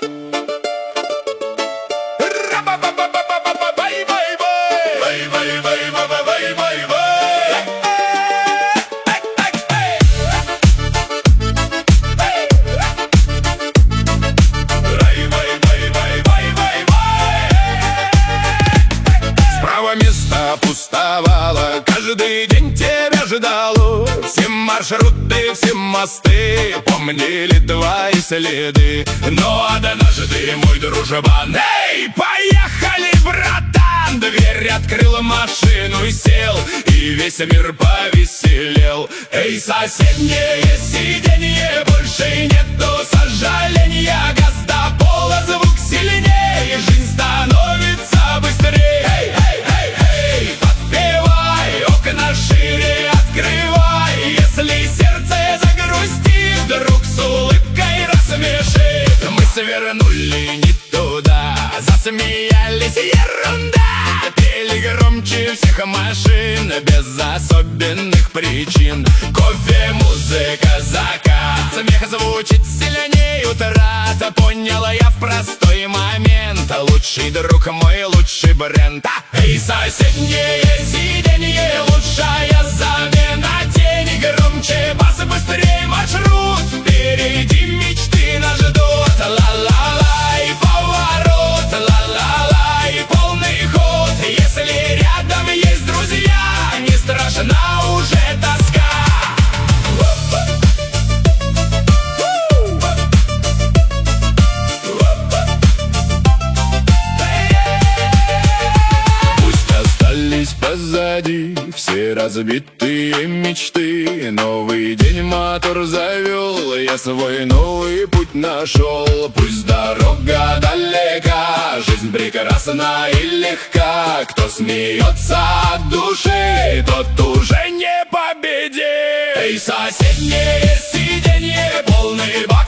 Место пустовало, каждый день тебя ждало. Все маршруты, все мосты помнили твои следы. Но однажды, мой дружбан, эй, поехали, братан! Дверь открыл, машину и сел, и весь мир повеселел. Эй, соседнее сиденье, больше нету сожаления. Газ до пола, звук сильнее, жизнь становится быстрее. Эй, эй, эй, эй, подпевай, окна шире открывай. Если сердце загрустит, вдруг с улыбкой рассмешит. Мы свернули не туда, засмеялись, ерунда. Пели громче всех машин, без особенных причин. Кофе, музыка, закат, смех звучит сильнее утрата. Поняла я в простой момент: лучший друг мой, лучший бренд. Эй, соседнее сиденье, лучшая замена. Тени громче, бас быстрее, маршрут впереди, мечты нас ждут. Ла-ла-ла и поворот, ла-ла-ла и полный ход. Если рядом есть друзья, не страшна уже тоска. Позади все разбитые мечты. Новый день мотор завел, я свой новый путь нашел. Пусть дорога далека, жизнь прекрасна и легка. Кто смеется от души, тот уже не победит. Эй, соседнее сиденье, полный бак.